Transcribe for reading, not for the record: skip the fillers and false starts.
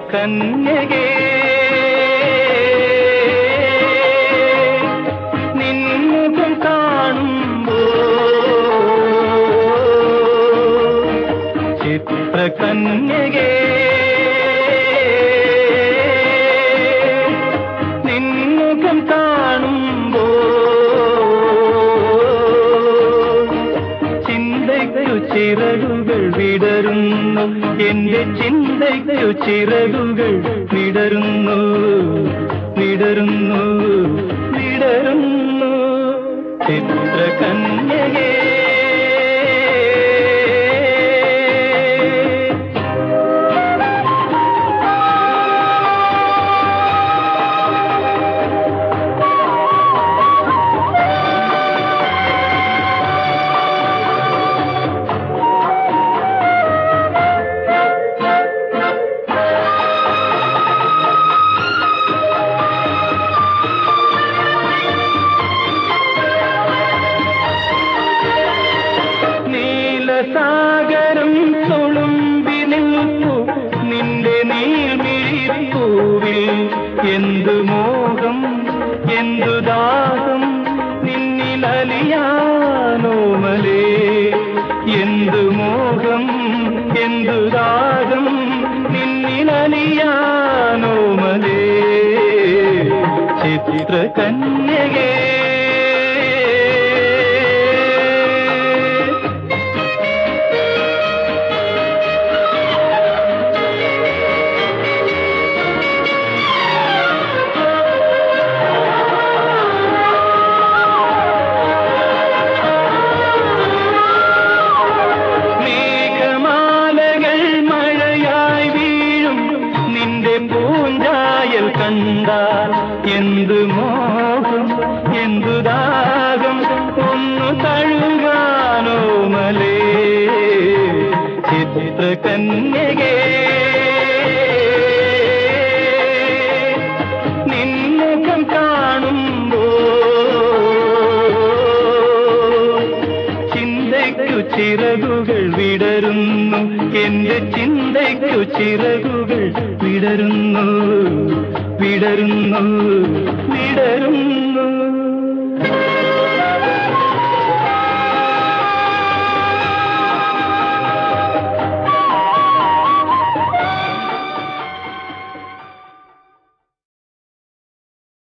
ചിത്രകന്യകേ നിൻമുഖം കാണുമ്പോൾ ചിത്രകന്യകേ നിൻമുഖം കാണുമ്പോൾ ചിന്തയ്ക്കു ചിറകുകൾ വിടരുന്നു എന്റെ ചിന്തയ്ക്കു ചിറകുകൾ വിടരുന്നു വിടരുന്നു വിടരുന്നു ചിത്രകന്യകേ സാഗരം തുളുമ്പി നിൽപ്പു നിന്റെ നീർമിഴിപ്പൂവിൽ എന്തു മോഹം എന്തു ദാഹം നിന്നിലലിയാനോമലേ എന്തു മോഹം എന്തു ദാഹം നിന്നിലലിയാനോമലേ ചിത്രകന്യകേ കണ്ടാൽ എന്തു മോഹം എന്തു ദാഹം ഒന്നു തഴുകാനോമലേ ചിത്രകന്യകേ നിൻമുഖം കാണുമ്പോൾ ചിന്തയ്ക്കു ചിറകുകൾ വിടരുന്നു എന്റെ ചിന്തയ്ക്കു ചിറകുകൾ വിടരുന്നു വിടരുന്നു വിടരുന്നു